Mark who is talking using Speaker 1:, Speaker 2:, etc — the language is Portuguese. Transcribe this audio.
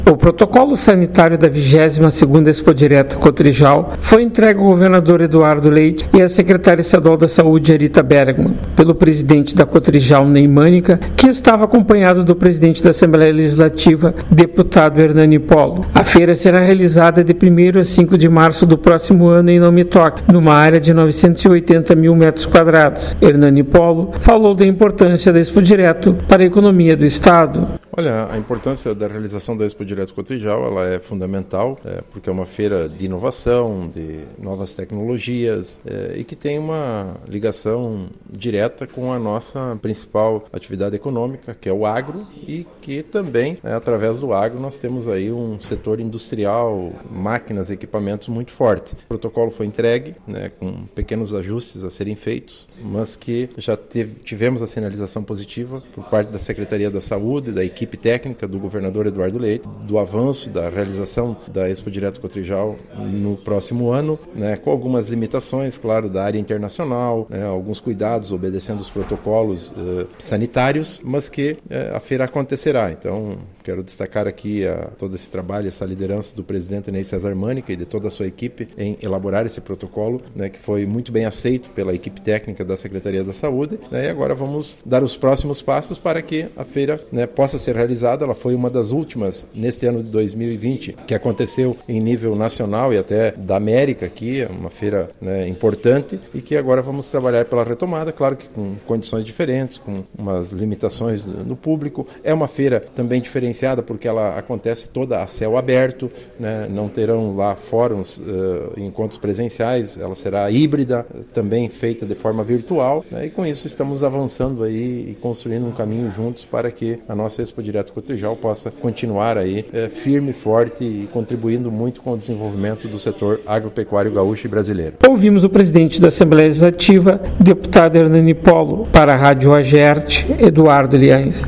Speaker 1: O protocolo sanitário da 22ª Expo Direta Cotrijal foi entregue ao governador Eduardo Leite e à secretária estadual da Saúde, Arita Bergman, pelo presidente da Cotrijal, Ney Mânica, que estava acompanhado do presidente da Assembleia Legislativa, deputado Hernani Polo. A feira será realizada de 1º a 5 de março do próximo ano em Nome Toque, numa área de 980 mil metros quadrados. Hernani Polo falou da importância da Expo Direto para a economia do Estado.
Speaker 2: Olha, a importância da realização da Expo Direto Cotrijal, ela é fundamental, porque é uma feira de inovação, de novas tecnologias e que tem uma ligação direta com a nossa principal atividade econômica, que é o agro, e que também, através do agro, nós temos aí um setor industrial, máquinas e equipamentos muito forte. O protocolo foi entregue, com pequenos ajustes a serem feitos, mas que já tivemos a sinalização positiva por parte da Secretaria da Saúde, da equipe técnica do governador Eduardo Leite, do avanço da realização da Expo Direto Cotrijal no próximo ano, com algumas limitações, claro, da área internacional, alguns cuidados obedecendo os protocolos sanitários, mas que a feira acontecerá. Então, quero destacar aqui todo esse trabalho, essa liderança do presidente Ney César Mânica e de toda a sua equipe em elaborar esse protocolo, que foi muito bem aceito pela equipe técnica da Secretaria da Saúde, e agora vamos dar os próximos passos para que a feira possa ser realizada. Ela foi uma das últimas neste ano de 2020 que aconteceu em nível nacional e até da América aqui, é uma feira importante, e que agora vamos trabalhar pela retomada, claro que com condições diferentes, com umas limitações no público. É uma feira também diferenciada porque ela acontece toda a céu aberto, não terão lá fóruns, encontros presenciais, ela será híbrida, também feita de forma virtual, e com isso estamos avançando aí e construindo um caminho juntos para que a nossa Expo Direto Cotrijal possa continuar aí firme, forte e contribuindo muito com o desenvolvimento do setor agropecuário gaúcho e brasileiro.
Speaker 1: Ouvimos o presidente da Assembleia Legislativa, deputado Hernani Polo, para a Rádio Agerte, Eduardo Liães.